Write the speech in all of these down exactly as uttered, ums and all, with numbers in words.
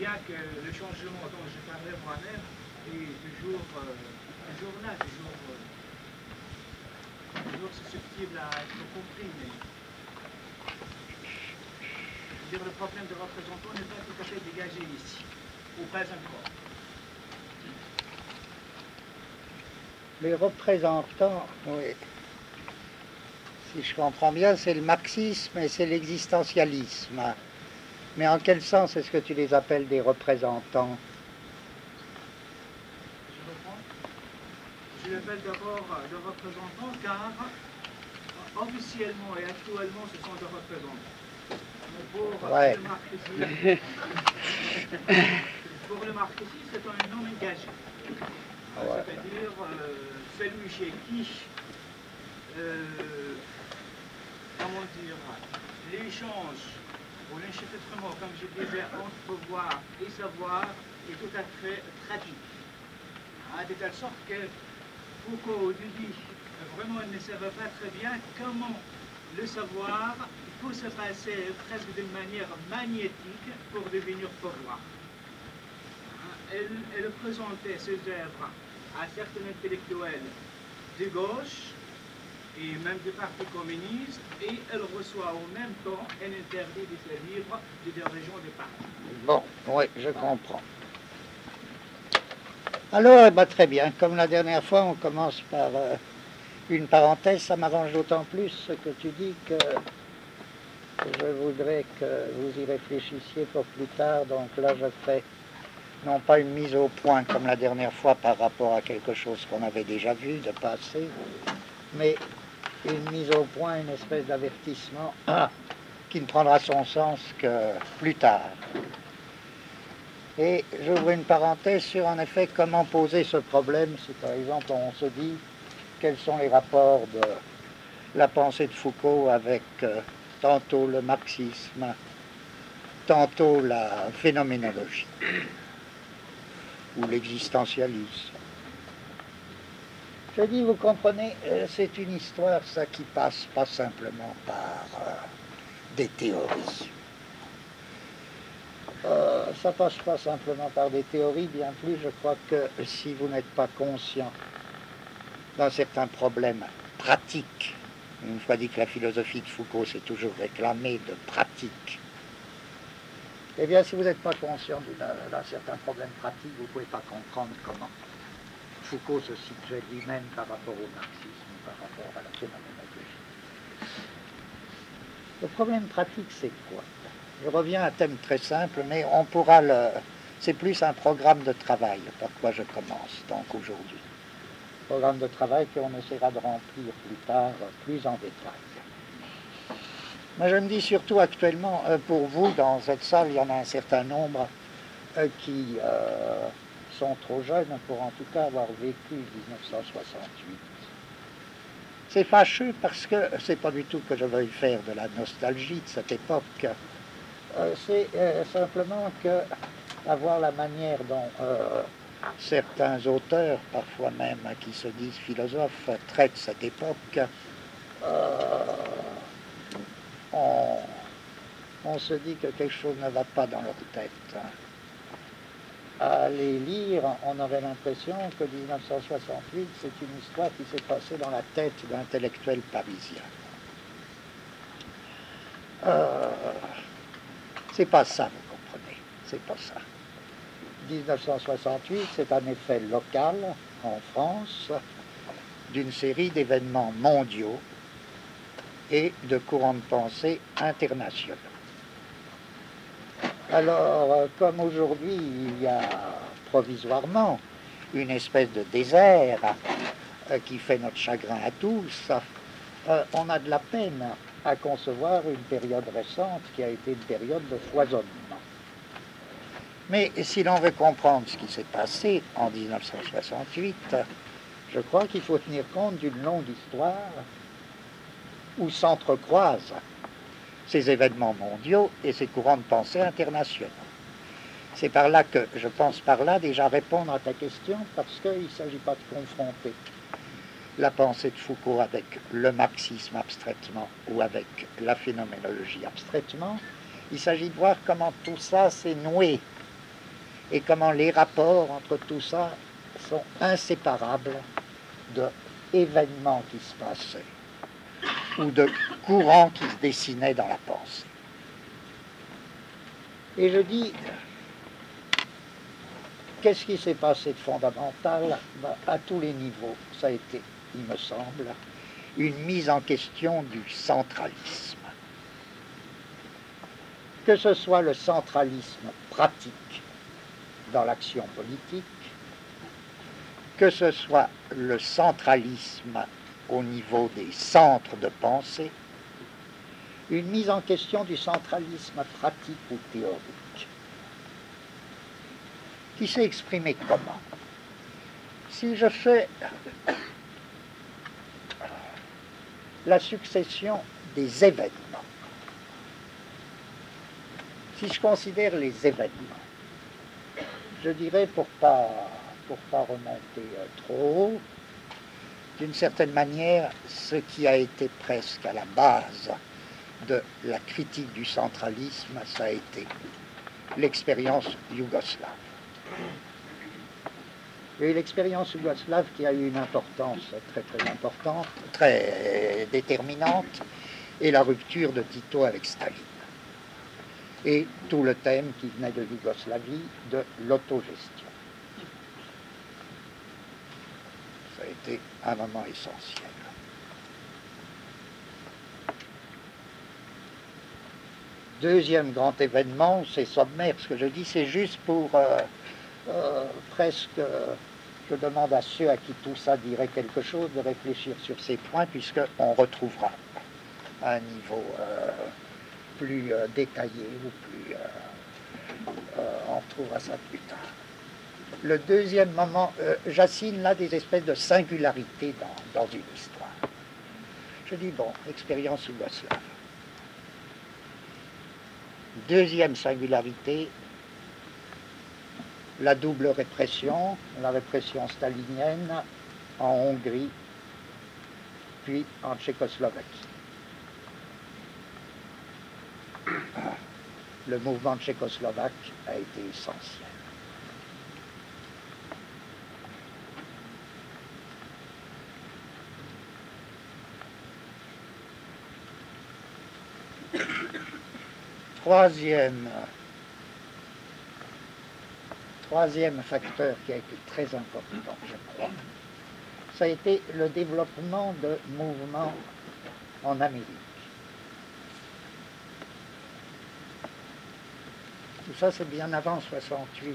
bien que le changement dont je parlais moi-même est toujours, euh, toujours là, toujours, euh, toujours susceptible à être compris. Mais je veux dire, le problème de représentant n'est pas tout à fait dégagé ici, ou pas encore. Les représentants, oui. Si je comprends bien, c'est le marxisme et c'est l'existentialisme. Mais en quel sens est-ce que tu les appelles des représentants? Je reprends. Je les appelle d'abord des représentants car officiellement et actuellement ce sont des représentants. Mais pour ouais. le marxisme, pour le marxisme, c'est un nom engagé. Ouais. C'est-à-dire euh, celui chez qui, euh, comment dire, l'échange ou l'enchevêtrement, comme je disais, entre pouvoir et savoir est tout à fait pratique. Hein, de telle sorte que Foucault, au début, vraiment ne savait pas très bien comment le savoir peut se passer presque d'une manière magnétique pour devenir pouvoir. Elle, elle présentait ses œuvres à certains intellectuels de gauche et même du Parti communiste, et elle reçoit en même temps un interdit de ses livres de dirigeants du parti. Bon, oui, je comprends. Alors, eh ben, très bien. Comme la dernière fois, on commence par euh, une parenthèse. Ça m'arrange d'autant plus ce que tu dis que je voudrais que vous y réfléchissiez pour plus tard. Donc là, je fais non pas une mise au point comme la dernière fois par rapport à quelque chose qu'on avait déjà vu de passé, mais une mise au point, une espèce d'avertissement qui ne prendra son sens que plus tard. Et j'ouvre une parenthèse sur en effet comment poser ce problème. Si par exemple on se dit quels sont les rapports de la pensée de Foucault avec euh, tantôt le marxisme, tantôt la phénoménologie ou l'existentialisme. Je dis, vous comprenez, euh, c'est une histoire, ça, qui passe pas simplement par euh, des théories. Euh, ça passe pas simplement par des théories, bien plus, je crois que si vous n'êtes pas conscient d'un certain problème pratique, une fois dit que la philosophie de Foucault s'est toujours réclamée de pratique, eh bien, si vous n'êtes pas conscient d'un certain problème pratique, vous ne pouvez pas comprendre comment Foucault se situait lui-même par rapport au marxisme, par rapport à la phénoménologie. Le problème pratique, c'est quoi? Je reviens à un thème très simple, mais on pourra le... C'est plus un programme de travail par quoi je commence, donc aujourd'hui. Programme de travail qu'on essaiera de remplir plus tard, plus en détail. Mais je me dis surtout actuellement, pour vous, dans cette salle, il y en a un certain nombre qui euh, sont trop jeunes pour en tout cas avoir vécu dix-neuf cent soixante-huit. C'est fâcheux parce que c'est pas du tout que je veuille faire de la nostalgie de cette époque. Euh, c'est euh, simplement que avoir la manière dont euh, certains auteurs, parfois même qui se disent philosophes, traitent cette époque, euh, on, on se dit que quelque chose ne va pas dans leur tête. À les lire, on aurait l'impression que dix-neuf cent soixante-huit, c'est une histoire qui s'est passée dans la tête d'intellectuels parisiens. Euh, c'est pas ça, vous comprenez, c'est pas ça. dix-neuf cent soixante-huit, c'est un effet local, en France, d'une série d'événements mondiaux et de courants de pensée internationaux. Alors, comme aujourd'hui, il y a provisoirement une espèce de désert euh, qui fait notre chagrin à tous, euh, on a de la peine à concevoir une période récente qui a été une période de foisonnement. Mais si l'on veut comprendre ce qui s'est passé en dix-neuf cent soixante-huit, je crois qu'il faut tenir compte d'une longue histoire où s'entrecroisent ces événements mondiaux et ces courants de pensée internationaux. C'est par là que je pense par là déjà répondre à ta question, parce qu'il ne s'agit pas de confronter la pensée de Foucault avec le marxisme abstraitement ou avec la phénoménologie abstraitement. Il s'agit de voir comment tout ça s'est noué et comment les rapports entre tout ça sont inséparables de événements qui se passaient ou de courants qui se dessinaient dans la pensée. Et je dis, qu'est-ce qui s'est passé de fondamental? Ben, à tous les niveaux, ça a été, il me semble, une mise en question du centralisme. Que ce soit le centralisme pratique dans l'action politique, que ce soit le centralisme au niveau des centres de pensée, une mise en question du centralisme pratique ou théorique, qui s'est exprimé comment? Si je fais la succession des événements, si je considère les événements, je dirais, pour ne pas, pour pas remonter trop haut, d'une certaine manière, ce qui a été presque à la base de la critique du centralisme, ça a été l'expérience yougoslave. Et l'expérience yougoslave qui a eu une importance très très importante, très déterminante, et la rupture de Tito avec Staline. Et tout le thème qui venait de Yougoslavie, de l'autogestion. Ça a été un moment essentiel. Deuxième grand événement, c'est sommaire, ce que je dis, c'est juste pour euh, euh, presque, euh, je demande à ceux à qui tout ça dirait quelque chose de réfléchir sur ces points, puisqu'on retrouvera à un niveau euh, plus euh, détaillé ou plus... Euh, euh, on trouvera ça plus tard. Le deuxième moment, euh, j'assigne là des espèces de singularités dans, dans une histoire. Je dis, bon, expérience yougoslave. Deuxième singularité, la double répression, la répression stalinienne en Hongrie, puis en Tchécoslovaquie. Le mouvement tchécoslovaque a été essentiel. Troisième, troisième facteur qui a été très important, je crois, ça a été le développement de mouvements en Amérique. Tout ça, c'est bien avant soixante-huit.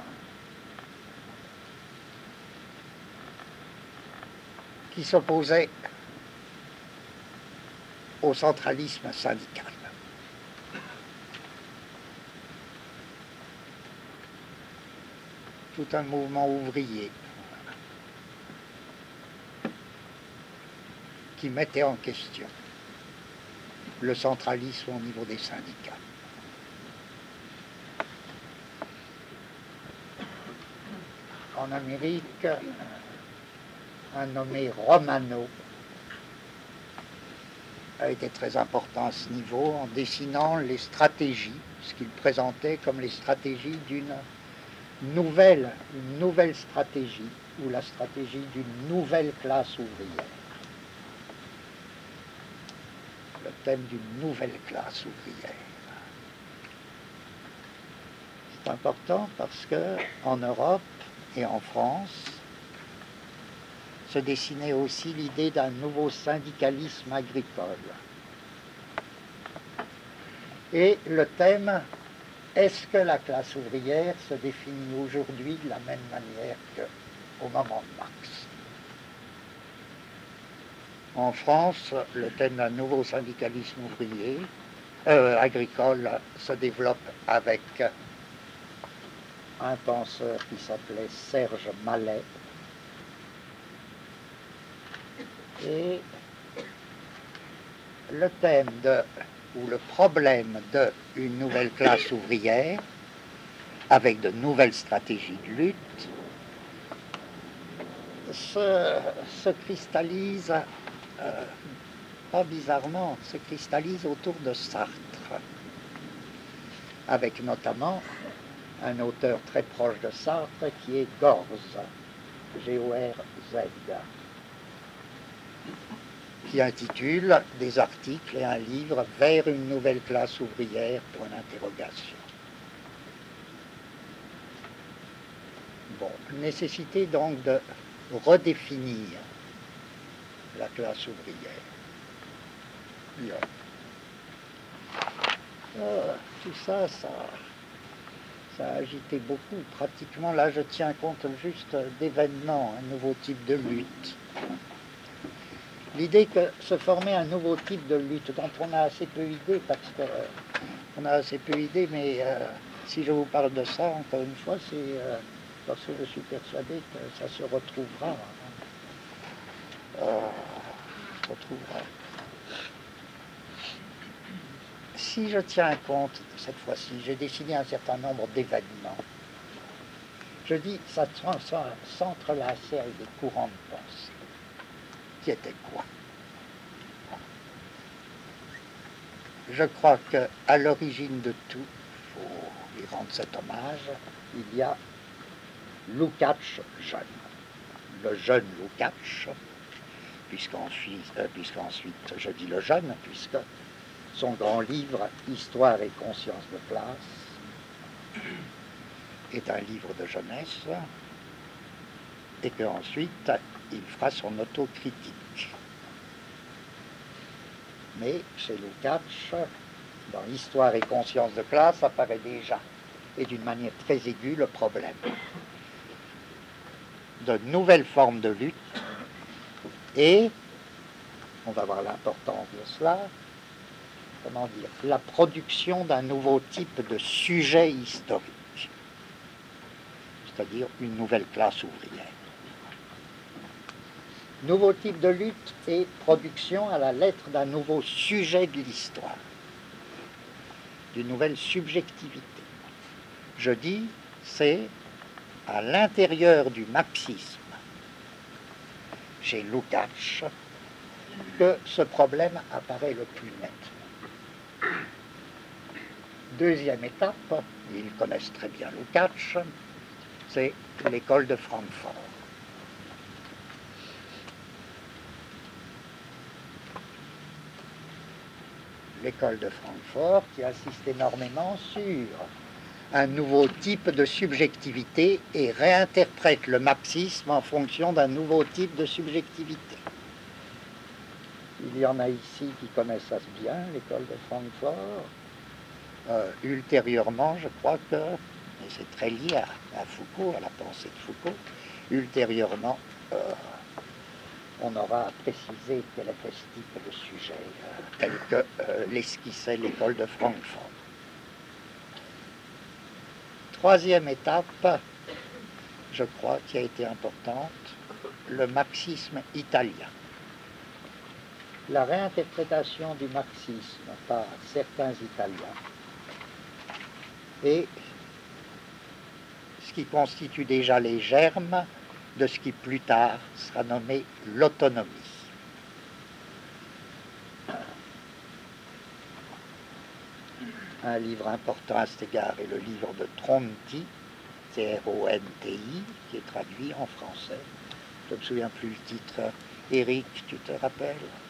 Qui s'opposait au centralisme syndical. Tout un mouvement ouvrier qui mettait en question le centralisme au niveau des syndicats. En Amérique, un nommé Romano a été très important à ce niveau en dessinant les stratégies, ce qu'il présentait comme les stratégies d'une nouvelle, une nouvelle stratégie, ou la stratégie d'une nouvelle classe ouvrière. Le thème d'une nouvelle classe ouvrière. C'est important parce que en Europe et en France se dessinait aussi l'idée d'un nouveau syndicalisme agricole. Et le thème, est-ce que la classe ouvrière se définit aujourd'hui de la même manière qu'au moment de Marx? En France, le thème d'un nouveau syndicalisme ouvrier, euh, agricole, se développe avec un penseur qui s'appelait Serge Mallet. Et le thème de, ou le problème d'une nouvelle classe ouvrière, avec de nouvelles stratégies de lutte, se, se cristallise, euh, pas bizarrement, se cristallise autour de Sartre, avec notamment un auteur très proche de Sartre qui est Gorz, G O R Z, qui intitule des articles et un livre vers une nouvelle classe ouvrière pour une interrogation. Bon, nécessité donc de redéfinir la classe ouvrière. Bien. Euh, tout ça, ça, ça a agité beaucoup. Pratiquement, là, je tiens compte juste d'événements, un nouveau type de lutte. L'idée que se formait un nouveau type de lutte dont on a assez peu idée, parce que euh, on a assez peu idée, mais euh, si je vous parle de ça, encore une fois, c'est euh, parce que je suis persuadé que ça se retrouvera. Euh, se retrouvera. Si je tiens compte, cette fois-ci, j'ai dessiné un certain nombre d'événements. Je dis, ça s'entrelaçait avec des courants de pensée. Qui étaient quoi? Je crois qu'à l'origine de tout, il faut lui rendre cet hommage, il y a Lukács jeune. Le jeune Lukács, puisqu'ensuite, euh, puisqu'ensuite je dis le jeune, puisque son grand livre « Histoire et conscience de classe » est un livre de jeunesse, et qu'ensuite il fera son autocritique. Mais chez Lukács, dans « Histoire et conscience de classe » apparaît déjà, et d'une manière très aiguë, le problème de nouvelles formes de lutte, et, on va voir l'importance de cela, comment dire, la production d'un nouveau type de sujet historique, c'est-à-dire une nouvelle classe ouvrière. Nouveau type de lutte et production à la lettre d'un nouveau sujet de l'histoire, d'une nouvelle subjectivité. Je dis, c'est à l'intérieur du marxisme, chez Lukács, que ce problème apparaît le plus net. Deuxième étape, ils connaissent très bien Lukács, c'est l'école de Francfort. L'école de Francfort qui insiste énormément sur un nouveau type de subjectivité et réinterprète le marxisme en fonction d'un nouveau type de subjectivité. Il y en a ici qui connaissent ça bien, l'école de Francfort. Euh, ultérieurement, je crois que, et c'est très lié à, à Foucault, à la pensée de Foucault, ultérieurement, euh, on aura à préciser quel était ce type de sujet, euh, tel que euh, l'esquissait l'école de Francfort. Troisième étape, je crois, qui a été importante, le marxisme italien. La réinterprétation du marxisme par certains Italiens et ce qui constitue déjà les germes de ce qui plus tard sera nommé l'autonomie. Un livre important à cet égard est le livre de Tronti, T R O N T I, qui est traduit en français. Je ne me souviens plus le titre. Éric, tu te rappelles?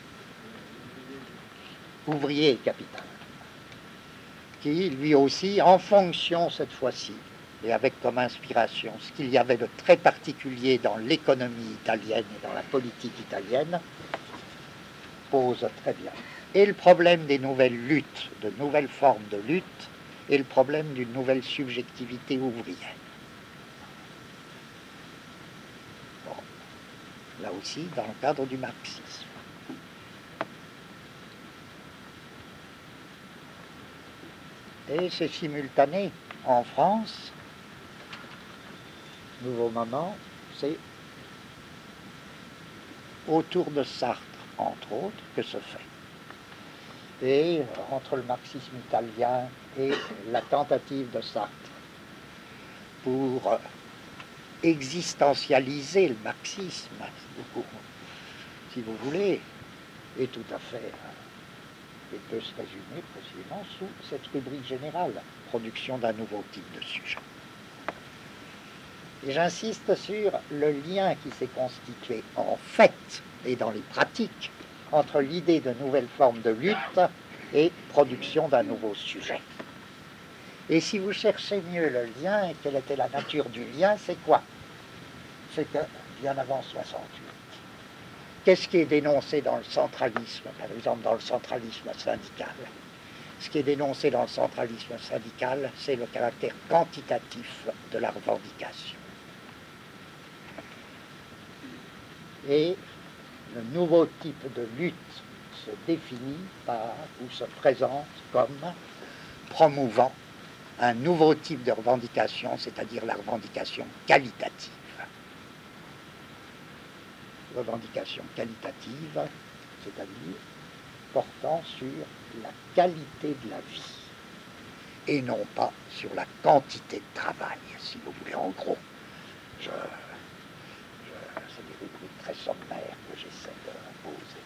Ouvrier et capital. Qui, lui aussi, en fonction cette fois-ci, et avec comme inspiration ce qu'il y avait de très particulier dans l'économie italienne et dans la politique italienne, pose très bien. Et le problème des nouvelles luttes, de nouvelles formes de lutte, et le problème d'une nouvelle subjectivité ouvrière. Bon. Là aussi, dans le cadre du marxisme. Et c'est simultané en France. Nouveau moment, c'est autour de Sartre, entre autres, que se fait. Et entre le marxisme italien et la tentative de Sartre pour existentialiser le marxisme, si vous voulez, est tout à fait, et peut se résumer précisément sous cette rubrique générale, production d'un nouveau type de sujet. Et j'insiste sur le lien qui s'est constitué en fait et dans les pratiques entre l'idée de nouvelles formes de lutte et production d'un nouveau sujet. Et si vous cherchez mieux le lien, et quelle était la nature du lien, c'est quoi? C'est que, bien avant soixante-huit, qu'est-ce qui est dénoncé dans le centralisme, par exemple dans le centralisme syndical? Ce qui est dénoncé dans le centralisme syndical, c'est le caractère quantitatif de la revendication. Et le nouveau type de lutte se définit par, ou se présente comme promouvant un nouveau type de revendication, c'est-à-dire la revendication qualitative. Revendication qualitative, c'est-à-dire portant sur la qualité de la vie et non pas sur la quantité de travail, si vous voulez, en gros. Je, je, c'est des rubriques très sommaires que j'essaie de poser.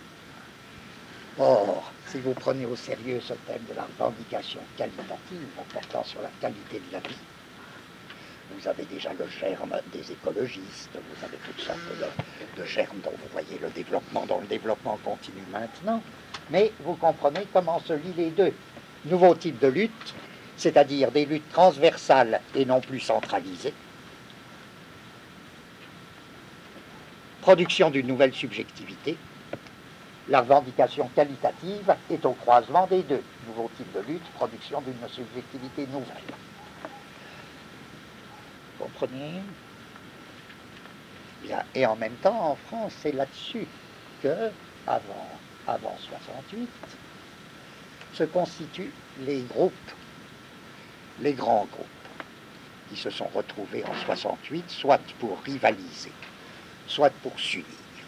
Or, si vous prenez au sérieux ce thème de la revendication qualitative, portant sur la qualité de la vie, vous avez déjà le germe des écologistes, vous avez toutes sortes de, de germes dont vous voyez le développement, dont le développement continue maintenant, mais vous comprenez comment se lient les deux. Nouveau type de lutte, c'est-à-dire des luttes transversales et non plus centralisées, production d'une nouvelle subjectivité. La revendication qualitative est au croisement des deux. Nouveau type de lutte, production d'une subjectivité nouvelle. Vous comprenez? Bien. Et en même temps, en France, c'est là-dessus que, avant, avant soixante-huit, se constituent les groupes, les grands groupes, qui se sont retrouvés en soixante-huit, soit pour rivaliser, soit pour s'unir.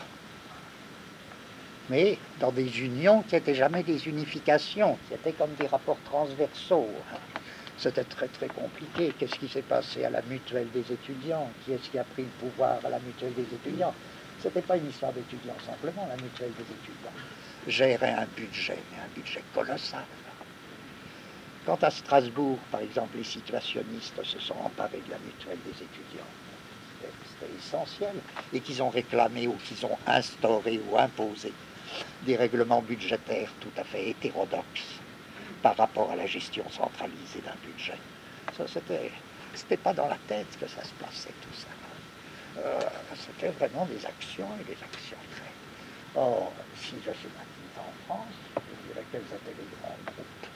Mais dans des unions qui n'étaient jamais des unifications, qui étaient comme des rapports transversaux. C'était très très compliqué. Qu'est-ce qui s'est passé à la mutuelle des étudiants? Qui est-ce qui a pris le pouvoir à la mutuelle des étudiants? Ce n'était pas une histoire d'étudiants simplement, la mutuelle des étudiants gérait un budget, mais un budget colossal. Quant à Strasbourg, par exemple, les situationnistes se sont emparés de la mutuelle des étudiants. C'était essentiel. Et qu'ils ont réclamé ou qu'ils ont instauré ou imposé des règlements budgétaires tout à fait hétérodoxes par rapport à la gestion centralisée d'un budget. Ça, c'était, c'était pas dans la tête que ça se passait, tout ça. Euh, c'était vraiment des actions et des actions faites. Or, si je suis actif en France, je dirais quels étaient les grands groupes.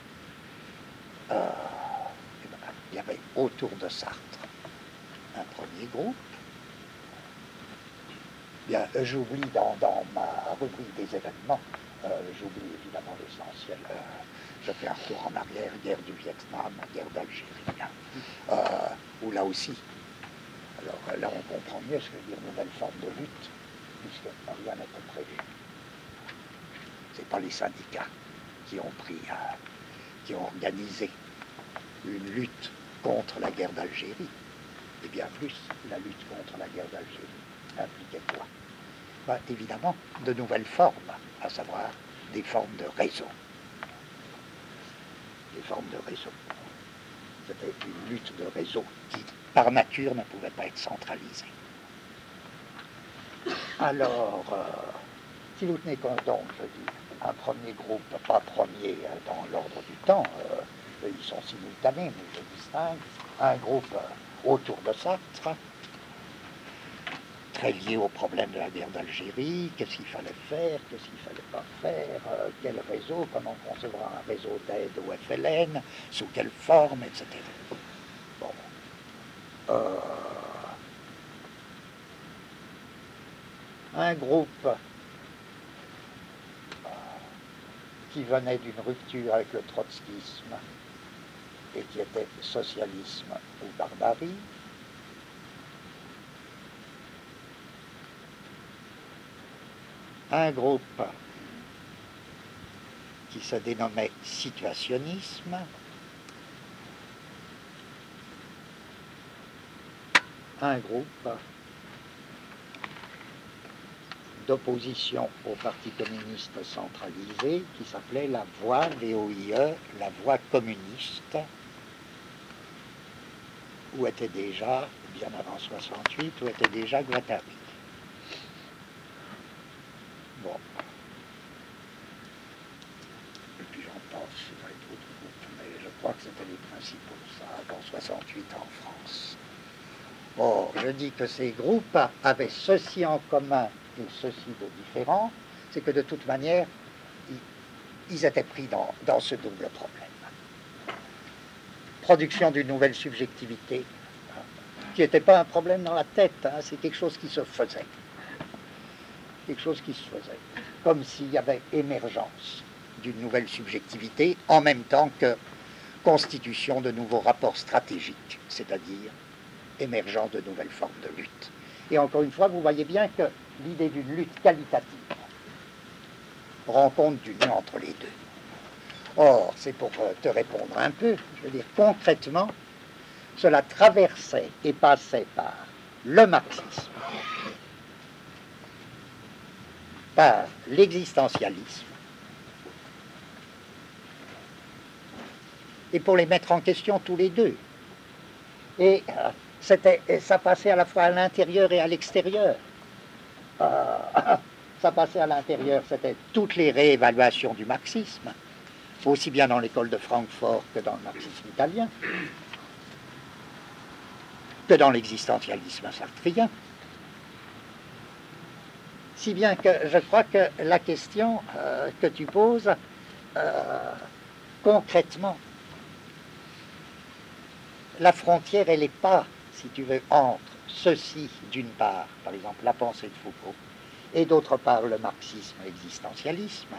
Euh, eh ben, il y avait autour de Sartre un premier groupe. Bien, j'oublie dans, dans ma rubrique des événements, euh, j'oublie évidemment l'essentiel. Euh, je fais un retour en arrière, guerre du Vietnam, guerre d'Algérie, euh, où là aussi, alors là on comprend mieux ce que veut dire nouvelle forme de lutte, puisque rien n'était prévu. Ce n'est pas les syndicats qui ont pris, euh, qui ont organisé une lutte contre la guerre d'Algérie, et bien plus, la lutte contre la guerre d'Algérie impliquait quoi? Ben, évidemment, de nouvelles formes, à savoir des formes de réseau. Des formes de réseau. C'était une lutte de réseau qui, par nature, ne pouvait pas être centralisée. Alors, euh, si vous tenez compte, donc, je dis, un premier groupe, pas premier euh, dans l'ordre du temps, euh, ils sont simultanés, mais je distingue, un groupe euh, autour de Sartre, très lié au problème de la guerre d'Algérie, qu'est-ce qu'il fallait faire, qu'est-ce qu'il ne fallait pas faire, euh, quel réseau, comment concevoir un réseau d'aide au F L N, sous quelle forme, et cetera. Bon. Euh, un groupe euh, qui venait d'une rupture avec le trotskisme et qui était socialisme ou barbarie, un groupe qui se dénommait situationnisme, un groupe d'opposition au Parti communiste centralisé qui s'appelait la Voie, V O I E, la Voie communiste, où était déjà, bien avant soixante-huit, où était déjà Guattari. Bon. Et puis j'en pense, il y a d'autres groupes, mais je crois que c'était les principaux, ça, avant soixante-huit en France. Or, je dis que ces groupes avaient ceci en commun et ceci de différent, c'est que de toute manière, ils, ils étaient pris dans, dans ce double problème. Production d'une nouvelle subjectivité, hein, qui n'était pas un problème dans la tête, hein, c'est quelque chose qui se faisait. Quelque chose qui se faisait. Comme s'il y avait émergence d'une nouvelle subjectivité, en même temps que constitution de nouveaux rapports stratégiques, c'est-à-dire émergence de nouvelles formes de lutte. Et encore une fois, vous voyez bien que l'idée d'une lutte qualitative rend compte du lien entre les deux. Or, c'est pour te répondre un peu, je veux dire, concrètement, cela traversait et passait par le marxisme, par l'existentialisme, et pour les mettre en question tous les deux. Et euh, c'était, ça passait à la fois à l'intérieur et à l'extérieur. Euh, ça passait à l'intérieur, c'était toutes les réévaluations du marxisme, aussi bien dans l'école de Francfort que dans le marxisme italien, que dans l'existentialisme sartrien. Si bien que je crois que la question euh, que tu poses, euh, concrètement, la frontière, elle n'est pas, si tu veux, entre ceci, d'une part, par exemple, la pensée de Foucault, et d'autre part, le marxisme et l'existentialisme.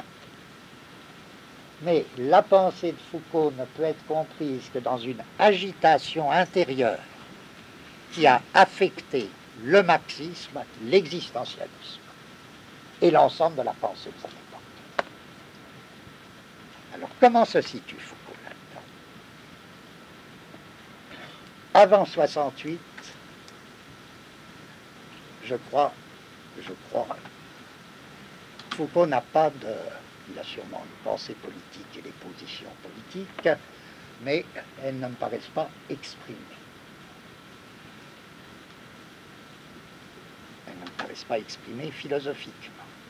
Mais la pensée de Foucault ne peut être comprise que dans une agitation intérieure qui a affecté le marxisme, l'existentialisme et l'ensemble de la pensée de cette époque. Alors, comment se situe Foucault là-dedans? Avant soixante-huit, je crois, je crois, Foucault n'a pas de... Il a sûrement une pensée politique et des positions politiques, mais elles ne me paraissent pas exprimées. Elles ne me paraissent pas exprimées philosophiquement.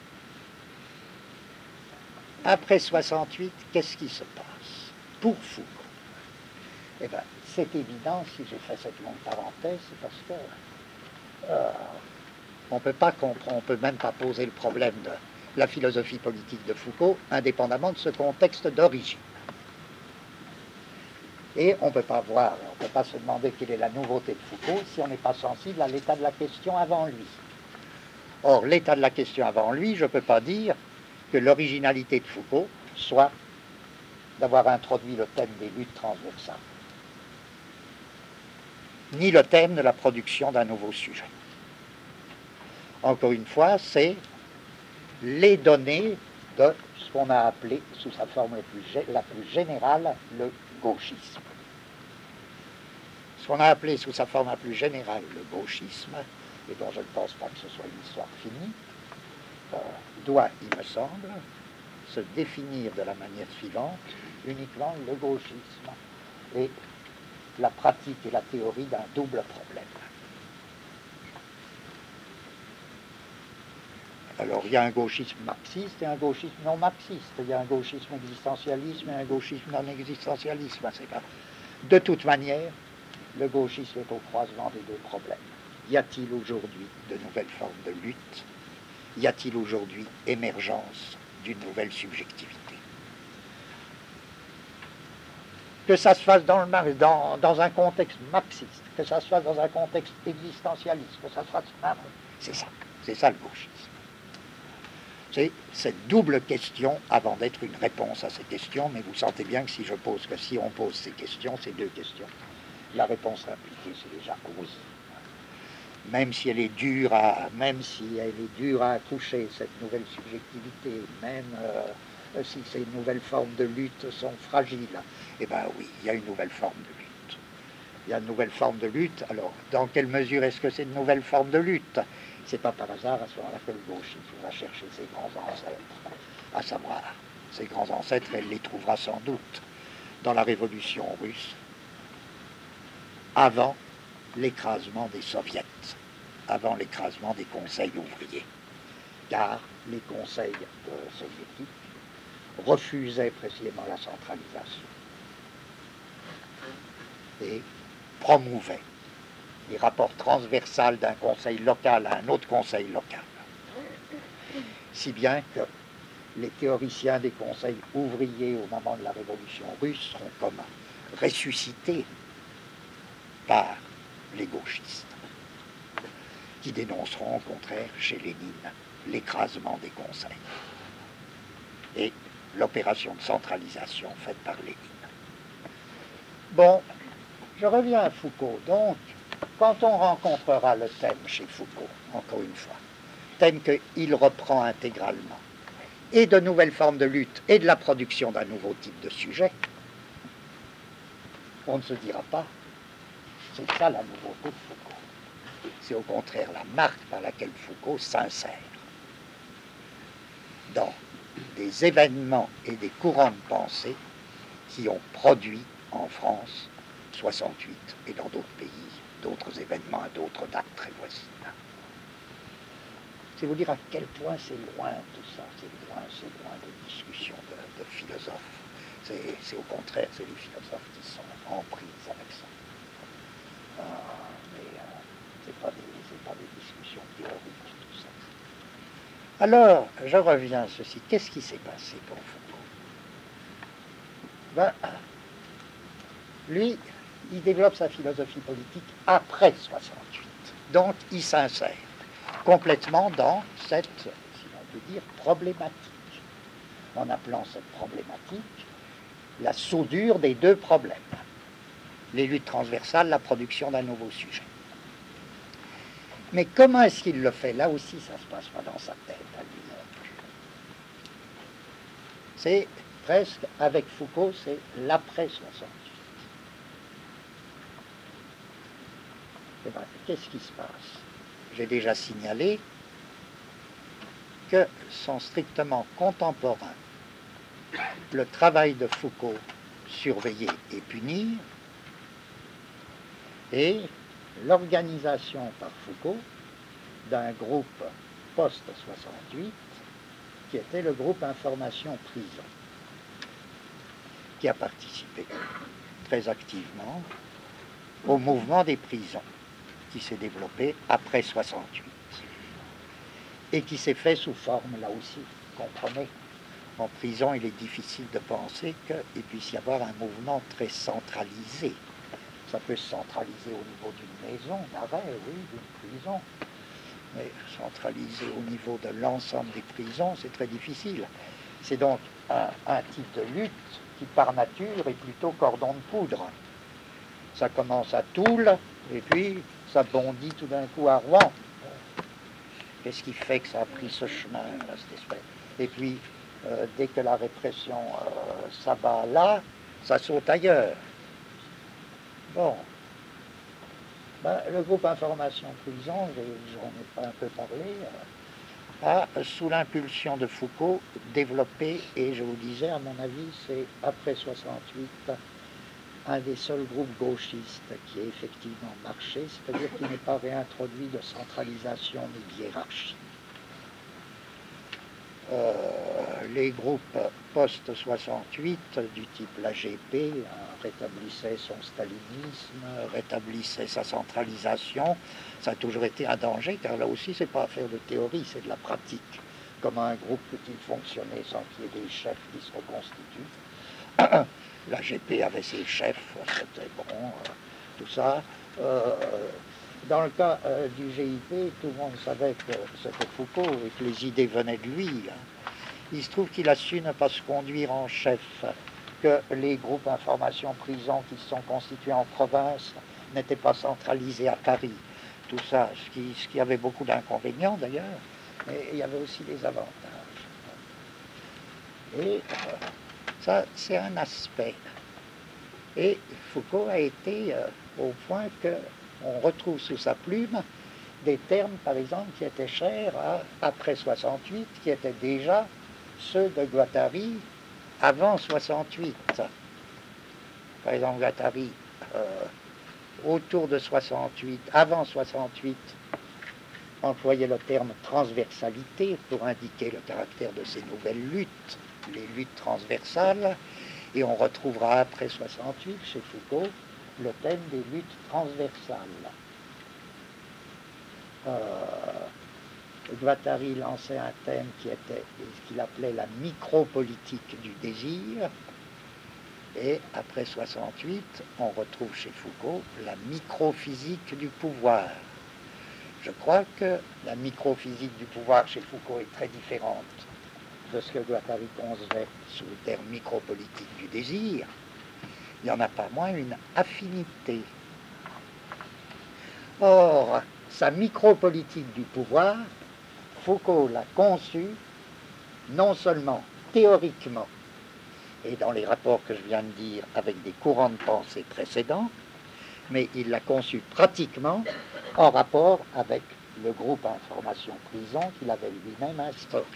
Après soixante-huit, qu'est-ce qui se passe pour Foucault? Eh bien, c'est évident, si j'ai fait cette longue parenthèse, c'est parce que euh, on ne peut pas comprendre, on ne peut même pas poser le problème de la philosophie politique de Foucault, indépendamment de ce contexte d'origine. Et on ne peut pas voir, on ne peut pas se demander quelle est la nouveauté de Foucault si on n'est pas sensible à l'état de la question avant lui. Or, l'état de la question avant lui, je ne peux pas dire que l'originalité de Foucault soit d'avoir introduit le thème des luttes transversales, ni le thème de la production d'un nouveau sujet. Encore une fois, c'est les données de ce qu'on a appelé, sous sa forme la plus, la plus générale, le gauchisme. Ce qu'on a appelé sous sa forme la plus générale le gauchisme, et dont je ne pense pas que ce soit une histoire finie, euh, doit, il me semble, se définir de la manière suivante, uniquement le gauchisme et la pratique et la théorie d'un double problème. Alors, il y a un gauchisme marxiste et un gauchisme non marxiste. Il y a un gauchisme existentialisme et un gauchisme non existentialisme. C'est pas... De toute manière, le gauchisme est au croisement des deux problèmes. Y a-t-il aujourd'hui de nouvelles formes de lutte? Y a-t-il aujourd'hui émergence d'une nouvelle subjectivité? Que ça se fasse dans, le, dans, dans un contexte marxiste, que ça se fasse dans un contexte existentialiste, que ça se fasse... C'est ça, c'est ça le gauchisme. C'est cette double question avant d'être une réponse à ces questions, mais vous sentez bien que si je pose, que si on pose ces questions, ces deux questions, la réponse impliquée, c'est déjà oui. Même si elle est dure à, même si elle est dure à accoucher, cette nouvelle subjectivité, même euh, si ces nouvelles formes de lutte sont fragiles, eh bien oui, il y a une nouvelle forme de lutte. Il y a une nouvelle forme de lutte. Alors, dans quelle mesure est-ce que c'est une nouvelle forme de lutte? C'est pas par hasard à ce moment-là que le gauchisme va chercher ses grands ancêtres, à savoir, ses grands ancêtres, elle les trouvera sans doute dans la révolution russe, avant l'écrasement des soviets, avant l'écrasement des conseils ouvriers. Car les conseils euh, soviétiques refusaient précisément la centralisation et promouvaient les rapports transversals d'un conseil local à un autre conseil local. Si bien que les théoriciens des conseils ouvriers au moment de la révolution russe seront comme ressuscités par les gauchistes, qui dénonceront au contraire chez Lénine l'écrasement des conseils et l'opération de centralisation faite par Lénine. Bon, je reviens à Foucault. Donc, quand on rencontrera le thème chez Foucault, encore une fois, thème qu'il reprend intégralement, et de nouvelles formes de lutte, et de la production d'un nouveau type de sujet, on ne se dira pas, c'est ça la nouveauté de Foucault. C'est au contraire la marque par laquelle Foucault s'insère dans des événements et des courants de pensée qui ont produit en France soixante-huit et dans d'autres pays d'autres événements à d'autres dates très voisines. C'est vous dire à quel point c'est loin tout ça, c'est loin, c'est loin des discussions de, de philosophes. C'est, c'est au contraire, c'est les philosophes qui sont en prise avec ça. Ah, mais euh, c'est pas des, c'est pas des discussions théoriques, tout ça. Alors, je reviens à ceci. Qu'est-ce qui s'est passé pour Foucault? Ben, lui, il développe sa philosophie politique après soixante-huit. Donc, il s'insère complètement dans cette, si l'on peut dire, problématique, en appelant cette problématique la soudure des deux problèmes, les luttes transversales, la production d'un nouveau sujet. Mais comment est-ce qu'il le fait? Là aussi, ça ne se passe pas dans sa tête à lui non plus. C'est presque, avec Foucault, c'est l'après soixante-huit. Qu'est-ce qui se passe? J'ai déjà signalé que sont strictement contemporains le travail de Foucault, surveiller et punir, et l'organisation par Foucault d'un groupe post-soixante-huit qui était le groupe Information Prison, qui a participé très activement au mouvement des prisons qui s'est développé après soixante-huit et qui s'est fait sous forme, là aussi, vous comprenez, en prison, il est difficile de penser qu'il puisse y avoir un mouvement très centralisé. Ça peut se centraliser au niveau d'une maison d'arrêt, oui, d'une prison, mais centraliser au niveau de l'ensemble des prisons, c'est très difficile. C'est donc un, un type de lutte qui, par nature, est plutôt cordon de poudre. Ça commence à Toul, et puis ça bondit tout d'un coup à Rouen. Qu'est-ce qui fait que ça a pris ce chemin, là, cette espèce? Et puis, euh, dès que la répression euh, s'abat là, ça saute ailleurs. Bon. Ben, le groupe Information Prison, j'en ai pas un peu parlé, euh, a, sous l'impulsion de Foucault, développé, et je vous disais, à mon avis, c'est après soixante-huit, un des seuls groupes gauchistes qui ait effectivement marché, c'est-à-dire qu'il n'est pas réintroduit de centralisation ni de hiérarchie. Euh, les groupes post-soixante-huit, du type l'A G P, hein, rétablissaient son stalinisme, rétablissaient sa centralisation. Ça a toujours été un danger, car là aussi, c'est pas affaire de théorie, c'est de la pratique. Comment un groupe peut-il fonctionner sans qu'il y ait des chefs qui se reconstituent? L'A G P avait ses chefs, c'était bon, euh, tout ça. Euh, dans le cas euh, du G I P, tout le monde savait que c'était Foucault et que les idées venaient de lui. Hein. Il se trouve qu'il a su ne pas se conduire en chef, que les groupes Information Prison qui se sont constitués en province n'étaient pas centralisés à Paris. Tout ça, ce qui, ce qui avait beaucoup d'inconvénients d'ailleurs, mais il y avait aussi des avantages. Et euh, ça, c'est un aspect. Et Foucault a été euh, au point qu'on retrouve sous sa plume des termes, par exemple, qui étaient chers à, après soixante-huit, qui étaient déjà ceux de Guattari avant soixante-huit. Par exemple, Guattari euh, autour de soixante-huit, avant soixante-huit, employait le terme transversalité pour indiquer le caractère de ces nouvelles luttes, les luttes transversales, et on retrouvera après soixante-huit, chez Foucault, le thème des luttes transversales. Euh, Guattari lançait un thème qui était ce qu'il appelait la micropolitique du désir, et après soixante-huit, on retrouve chez Foucault la microphysique du pouvoir. Je crois que la microphysique du pouvoir chez Foucault est très différente de ce que Guattari concevait sous le terme micropolitique du désir. Il n'y en a pas moins une affinité. Or, sa micropolitique du pouvoir, Foucault l'a conçue non seulement théoriquement et dans les rapports que je viens de dire avec des courants de pensée précédents, mais il l'a conçue pratiquement en rapport avec le groupe Information Prison qu'il avait lui-même instauré.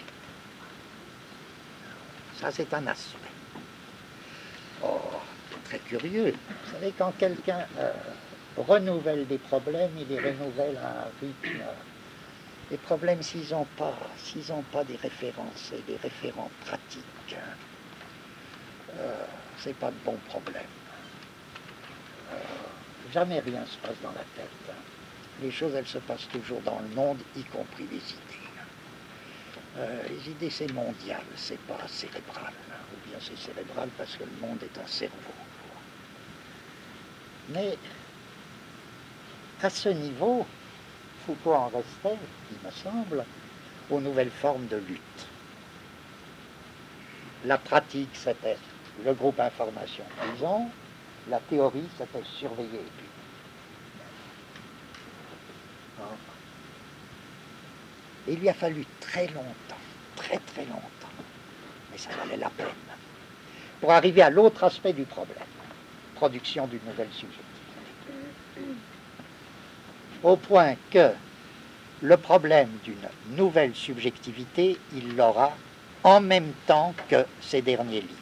Ça, c'est un aspect. Oh, très curieux. Vous savez, quand quelqu'un euh, renouvelle des problèmes, il les renouvelle à un rythme. Les problèmes, s'ils n'ont pas, s'ils n'ont pas des références et des référents pratiques, euh, c'est pas de bons problèmes. Euh, jamais rien se passe dans la tête. Hein. Les choses, elles se passent toujours dans le monde, y compris les idées. Euh, les idées, c'est mondial, c'est pas cérébral. Hein. Ou bien c'est cérébral parce que le monde est un cerveau. Mais à ce niveau, Foucault en restait, il me semble, aux nouvelles formes de lutte. La pratique, c'était le groupe Information Prison. La théorie, c'était surveiller et punir. Et il lui a fallu très longtemps, très très longtemps, mais ça valait la peine, pour arriver à l'autre aspect du problème, production d'une nouvelle subjectivité. Au point que le problème d'une nouvelle subjectivité, il l'aura en même temps que ses derniers livres.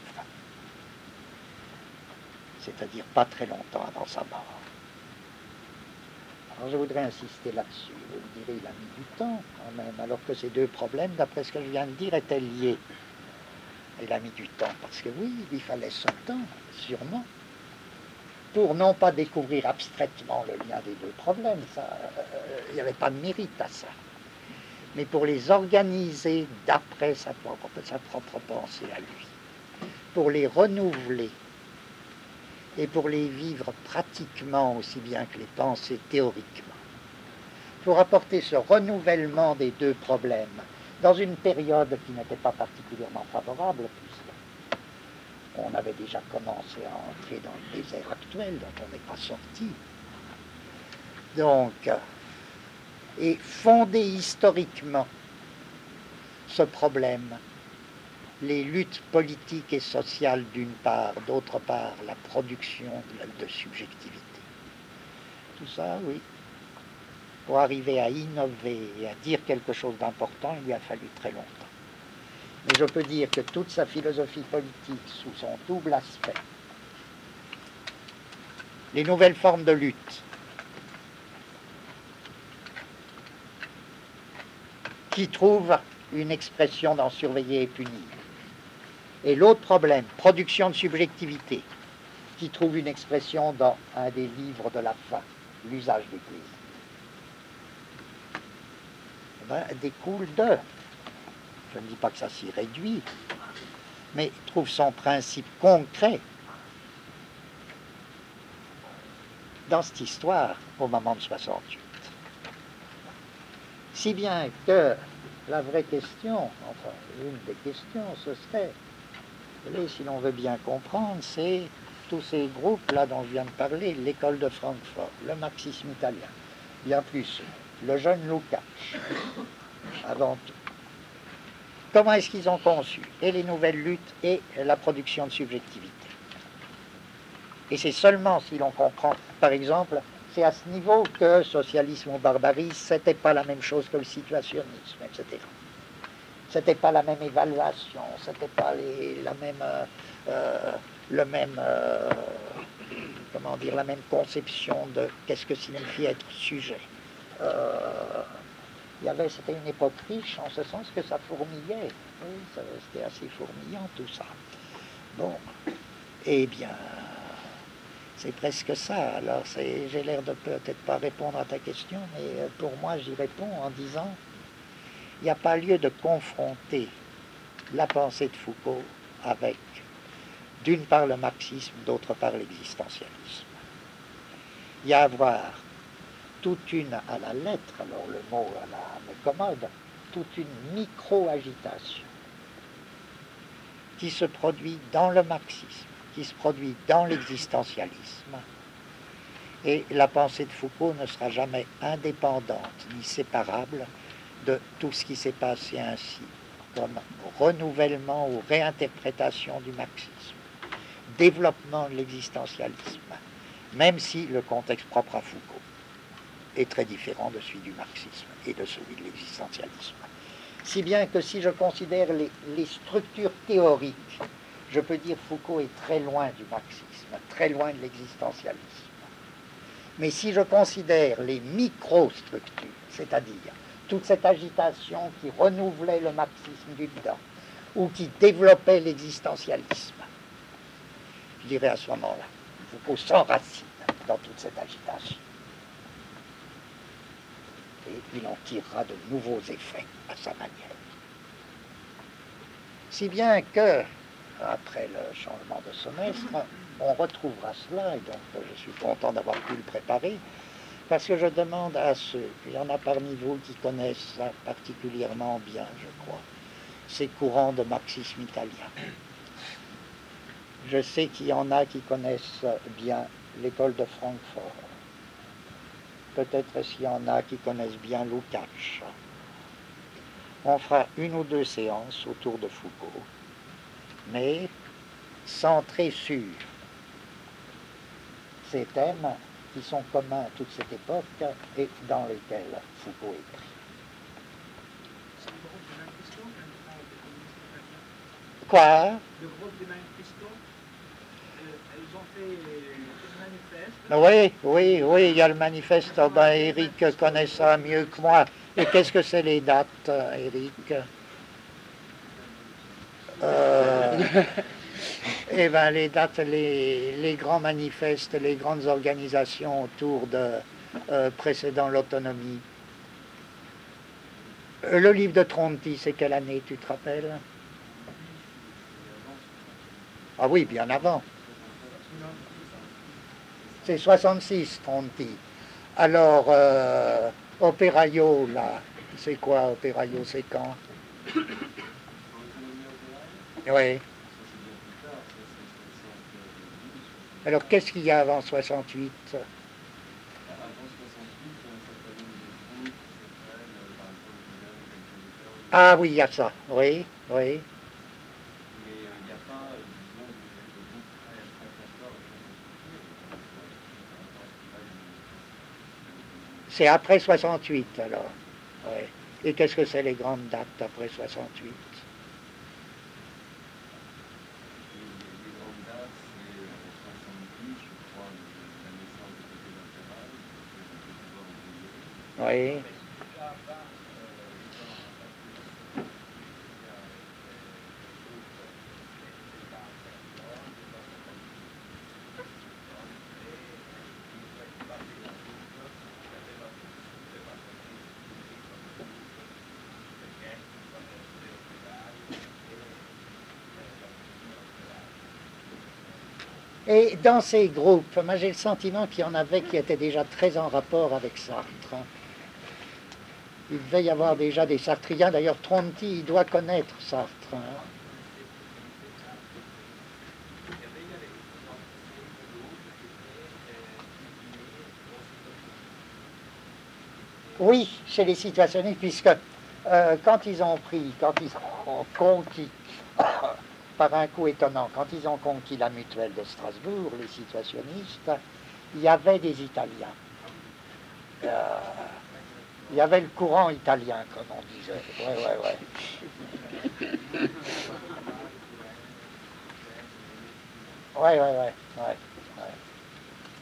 C'est-à-dire pas très longtemps avant sa mort. Alors je voudrais insister là-dessus. Vous me direz, il a mis du temps quand même, alors que ces deux problèmes, d'après ce que je viens de dire, étaient liés. Il a mis du temps, parce que oui, il fallait son temps, sûrement, pour non pas découvrir abstraitement le lien des deux problèmes, ça, euh, il n'y avait pas de mérite à ça, mais pour les organiser d'après sa propre, sa propre pensée à lui, pour les renouveler, et pour les vivre pratiquement aussi bien que les pensées théoriquement, pour apporter ce renouvellement des deux problèmes dans une période qui n'était pas particulièrement favorable, puisqu'on avait déjà commencé à entrer dans le désert actuel dont on n'est pas sorti. Donc, et fonder historiquement ce problème, les luttes politiques et sociales d'une part, d'autre part, la production de, de subjectivité. Tout ça, oui. Pour arriver à innover et à dire quelque chose d'important, il lui a fallu très longtemps. Mais je peux dire que toute sa philosophie politique, sous son double aspect, les nouvelles formes de lutte, qui trouvent une expression dans surveiller et punir, et l'autre problème, production de subjectivité, qui trouve une expression dans un des livres de la fin, l'usage des plaisirs, ben, découle de, je ne dis pas que ça s'y réduit, mais trouve son principe concret dans cette histoire au moment de soixante-huit. Si bien que la vraie question, enfin une des questions, ce serait, et si l'on veut bien comprendre, c'est tous ces groupes-là dont je viens de parler, l'école de Francfort, le marxisme italien, bien plus le jeune Lukács, avant tout. Comment est-ce qu'ils ont conçu et les nouvelles luttes et la production de subjectivité? Et c'est seulement si l'on comprend, par exemple, c'est à ce niveau que socialisme ou barbarisme, c'était pas la même chose que le situationnisme, et cetera. C'était pas la même évaluation, c'était pas les, la même, euh, le même, euh, comment dire, la même conception de qu'est-ce que signifie être sujet. Euh, il y avait, c'était une époque riche en ce sens que ça fourmillait. Oui, ça, c'était assez fourmillant tout ça. Bon, eh bien, c'est presque ça. Alors, c'est, j'ai l'air de peut-être pas répondre à ta question, mais pour moi, j'y réponds en disant, il n'y a pas lieu de confronter la pensée de Foucault avec, d'une part, le marxisme, d'autre part, l'existentialisme. Il y a à voir toute une, à la lettre, alors le mot à la, me commode, toute une micro-agitation qui se produit dans le marxisme, qui se produit dans l'existentialisme. Et la pensée de Foucault ne sera jamais indépendante ni séparable de tout ce qui s'est passé ainsi, comme renouvellement ou réinterprétation du marxisme, développement de l'existentialisme, même si le contexte propre à Foucault est très différent de celui du marxisme et de celui de l'existentialisme. Si bien que si je considère les, les structures théoriques, je peux dire Foucault est très loin du marxisme, très loin de l'existentialisme. Mais si je considère les microstructures, c'est-à-dire toute cette agitation qui renouvelait le marxisme du dedans, ou qui développait l'existentialisme, je dirais à ce moment-là, Foucault s'enracine dans toute cette agitation. Et il en tirera de nouveaux effets à sa manière. Si bien que, après le changement de semestre, on retrouvera cela, et donc je suis content d'avoir pu le préparer, parce que je demande à ceux, il y en a parmi vous qui connaissent ça particulièrement bien, je crois, ces courants de marxisme italien. Je sais qu'il y en a qui connaissent bien l'école de Francfort. Peut-être s'il y en a qui connaissent bien Lukács. On fera une ou deux séances autour de Foucault, mais centrées sur ces thèmes qui sont communs à toute cette époque et dans lesquels Foucault est pris. C'est le groupe des manifestants, le Quoi? Le groupe des manifestants, euh, ils ont fait un manifeste. Oui, oui, oui, il y a le manifeste. Oh ben, Eric connaît ça mieux que moi. Et qu'est-ce que c'est les dates, Eric? euh, Eh bien, les dates, les, les grands manifestes, les grandes organisations autour de euh, précédant l'autonomie. Euh, le livre de Tronti, c'est quelle année, tu te rappelles? Ah oui, bien avant. C'est soixante-six, Tronti. Alors, euh, Operaio, là, c'est quoi Operaio, c'est quand? Oui. Alors, qu'est-ce qu'il y a avant soixante-huit? Ah oui, il y a ça, oui, oui. C'est après soixante-huit, alors. Ouais. Et qu'est-ce que c'est les grandes dates après soixante-huit? Oui. Et dans ces groupes, moi j'ai le sentiment qu'il y en avait qui étaient déjà très en rapport avec Sartre. Il devait y avoir déjà des Sartriens. D'ailleurs, Tronti, il doit connaître Sartre. Hein. Oui, chez les situationnistes, puisque euh, quand ils ont pris, quand ils ont conquis, par un coup étonnant, quand ils ont conquis la mutuelle de Strasbourg, les situationnistes, il y avait des Italiens. Euh, il y avait le courant italien, comme on disait. Ouais, ouais, ouais. Ouais, ouais, ouais, ouais, ouais.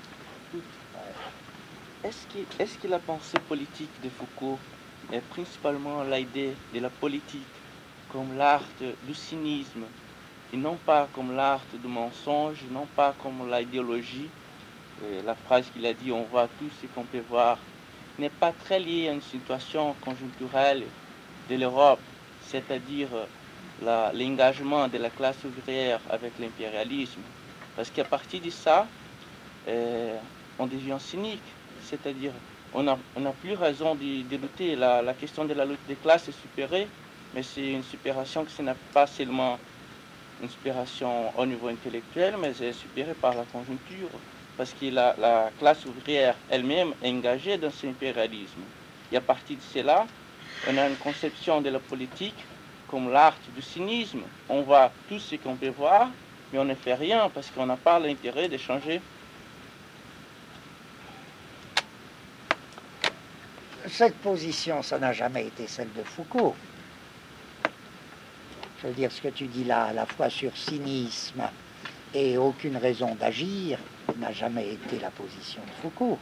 est-ce qu'il, est-ce que la pensée politique de Foucault est principalement l'idée de la politique comme l'art du cynisme, et non pas comme l'art du mensonge, non pas comme l'idéologie? Et la phrase qu'il a dit, on voit tout ce qu'on peut voir, n'est pas très liée à une situation conjoncturelle de l'Europe, c'est-à-dire la, l'engagement de la classe ouvrière avec l'impérialisme. Parce qu'à partir de ça, euh, on devient cynique, c'est-à-dire on n'a on a plus raison de, de lutter. La, la question de la lutte des classes est supérée, mais c'est une supération qui n'est pas seulement une supération au niveau intellectuel, mais c'est supérée par la conjoncture, parce que la, la classe ouvrière elle-même est engagée dans cet impérialisme. Et à partir de cela, on a une conception de la politique comme l'art du cynisme. On voit tout ce qu'on peut voir, mais on ne fait rien parce qu'on n'a pas l'intérêt de changer. Cette position, ça n'a jamais été celle de Foucault. Je veux dire, ce que tu dis là, à la fois sur cynisme et aucune raison d'agir, n'a jamais été la position de Foucault.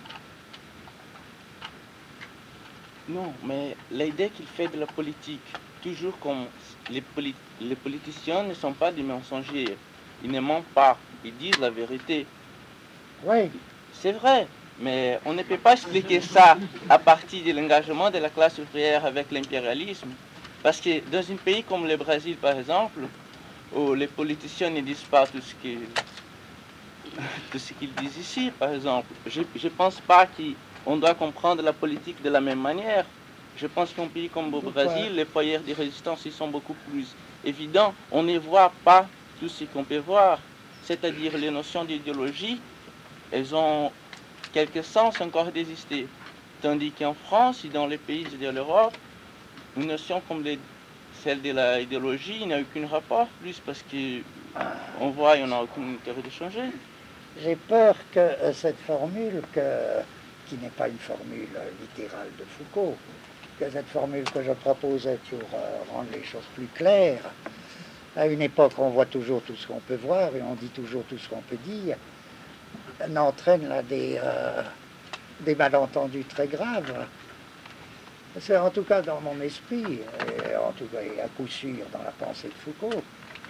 Non, mais l'idée qu'il fait de la politique, toujours comme les, polit- les politiciens ne sont pas des mensongers, ils ne mentent pas, ils disent la vérité. Oui. C'est vrai, mais on ne peut pas expliquer ça à partir de l'engagement de la classe ouvrière avec l'impérialisme. Parce que dans un pays comme le Brésil, par exemple, où les politiciens ne disent pas tout ce qu'ils, tout ce qu'ils disent ici, par exemple, je ne pense pas qu'on doit comprendre la politique de la même manière. Je pense qu'un pays comme le Brésil, les foyers de résistance ils sont beaucoup plus évidents. On ne voit pas tout ce qu'on peut voir, c'est-à-dire les notions d'idéologie, elles ont quelques sens encore d'exister. Tandis qu'en France et dans les pays de l'Europe, une notion comme les, celle de l'idéologie n'a aucun rapport, plus parce qu'on voit qu'il n'y en a aucun intérêt de changer. J'ai peur que euh, cette formule, que, qui n'est pas une formule euh, littérale de Foucault, que cette formule que je proposais pour euh, rendre les choses plus claires, à une époque on voit toujours tout ce qu'on peut voir et on dit toujours tout ce qu'on peut dire, n'entraîne là des, euh, des malentendus très graves. C'est en tout cas dans mon esprit, et en tout cas et à coup sûr dans la pensée de Foucault,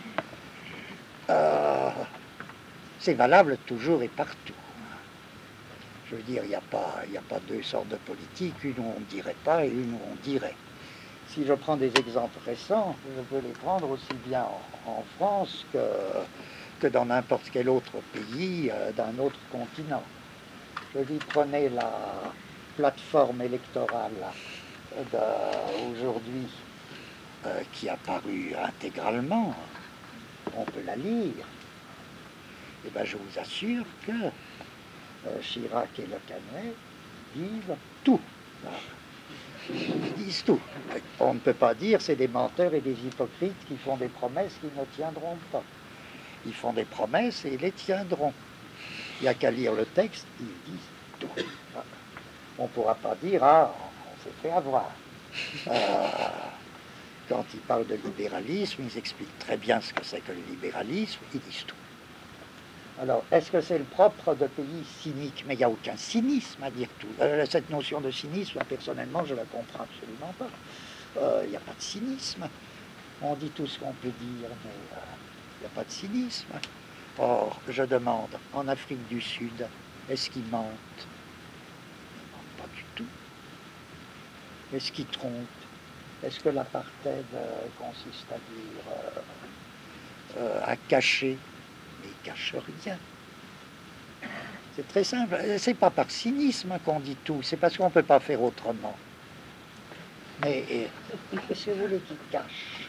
euh, c'est valable toujours et partout. Je veux dire, il n'y a pas, il n'y a pas deux sortes de politique, une où on ne dirait pas et une où on dirait. Si je prends des exemples récents, je peux les prendre aussi bien en, en France que, que dans n'importe quel autre pays euh, d'un autre continent. Je dis, prenez la plateforme électorale d'aujourd'hui euh, qui a paru intégralement, on peut la lire. Et bien je vous assure que euh, Chirac et Le Canet disent tout. Ils disent tout. On ne peut pas dire c'est des menteurs et des hypocrites qui font des promesses qu'ils ne tiendront pas. Ils font des promesses et ils les tiendront. Il n'y a qu'à lire le texte, ils disent tout. On ne pourra pas dire ah, on s'est fait avoir. Euh, quand ils parlent de libéralisme, ils expliquent très bien ce que c'est que le libéralisme, ils disent tout. Alors, est-ce que c'est le propre de pays cyniques? Mais il n'y a aucun cynisme à dire tout. Euh, cette notion de cynisme, personnellement, je ne la comprends absolument pas. Il n'y euh, a pas de cynisme. On dit tout ce qu'on peut dire, mais il euh, n'y a pas de cynisme. Or, je demande, en Afrique du Sud, est-ce qu'ils mentent? Ils mentent pas du tout. Est-ce qu'ils trompent? Est-ce que l'apartheid euh, consiste à dire, euh, euh, à cacher? Mais ils ne cachent rien. C'est très simple. C'est pas par cynisme qu'on dit tout, c'est parce qu'on ne peut pas faire autrement. Mais qu'est-ce que vous voulez qu'ils cachent?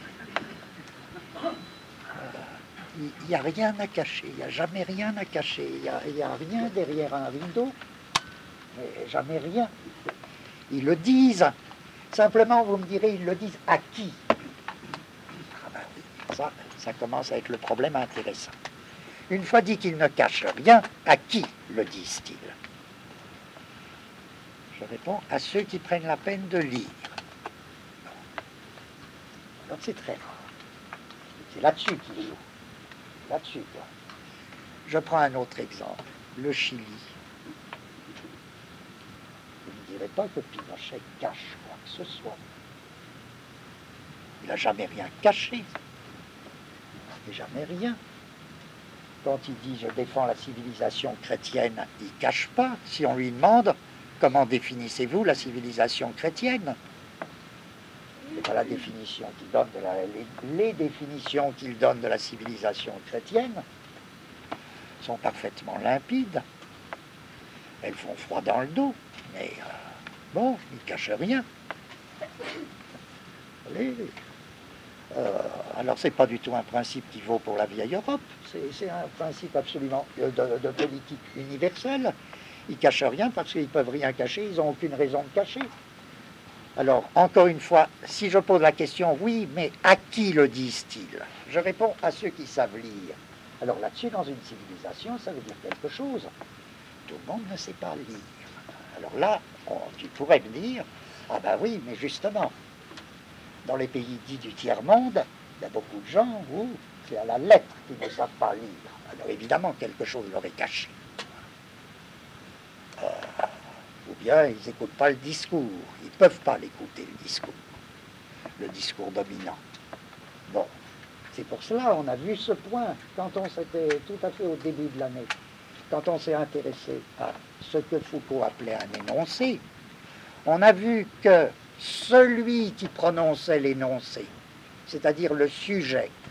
Il n'y a rien à cacher, il n'y a jamais rien à cacher, il n'y a, a rien derrière un rideau, mais jamais rien. Ils le disent. Simplement, vous me direz, ils le disent à qui? Ah ben oui, ça, ça commence à être le problème intéressant. Une fois dit qu'ils ne cachent rien, à qui le disent-ils? Je réponds à ceux qui prennent la peine de lire. Donc c'est très rare. C'est là-dessus qu'ils jouent. Là-dessus, quoi. Je prends un autre exemple, le Chili. croyez pas que Pinochet cache quoi que ce soit. Il n'a jamais rien caché. Et jamais rien. Quand il dit « je défends la civilisation chrétienne », il ne cache pas. Si on lui demande « comment définissez-vous la civilisation chrétienne ?» C'est pas la définition qu'il donne de la, les, les définitions qu'il donne de la civilisation chrétienne sont parfaitement limpides. Elles font froid dans le dos, mais euh, bon, il ne cache rien. Allez. Euh, alors, c'est pas du tout un principe qui vaut pour la vieille Europe, c'est un principe absolument de, de, de politique universelle. Ils ne cachent rien parce qu'ils ne peuvent rien cacher, ils n'ont aucune raison de cacher. Alors, encore une fois, si je pose la question, oui, mais à qui le disent-ils? Je réponds à ceux qui savent lire. Alors là-dessus, dans une civilisation, ça veut dire quelque chose. Tout le monde ne sait pas lire. Alors là, on, tu pourrais me dire, ah ben oui, mais justement, dans les pays dits du tiers-monde, il y a beaucoup de gens où c'est à la lettre qu'ils ne savent pas lire. Alors évidemment, quelque chose leur est caché. Euh, ou bien ils n'écoutent pas le discours. Ils ne peuvent pas l'écouter, le discours. Le discours dominant. Bon, c'est pour cela on a vu ce point, quand on s'était tout à fait au début de l'année, quand on s'est intéressé à ce que Foucault appelait un énoncé, on a vu que celui qui prononçait l'énoncé, c'est-à-dire le sujet,